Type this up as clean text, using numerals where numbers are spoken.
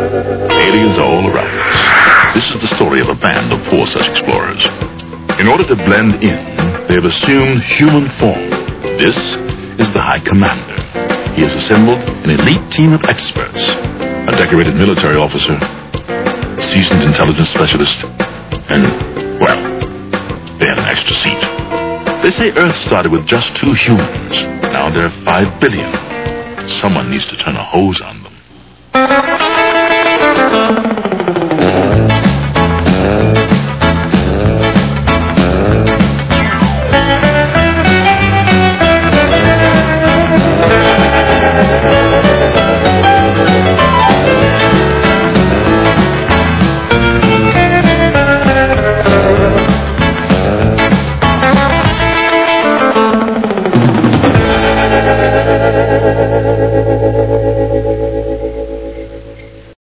Aliens are all around us. This is the story of a band of 4 such explorers. In order to blend in, they have assumed human form. This is the High Commander. He has assembled an elite team of experts. A decorated military officer, a seasoned intelligence specialist, and, well, they have an extra seat. They say Earth started with just 2 humans. Now there are 5 billion. Someone needs to turn a hose on them.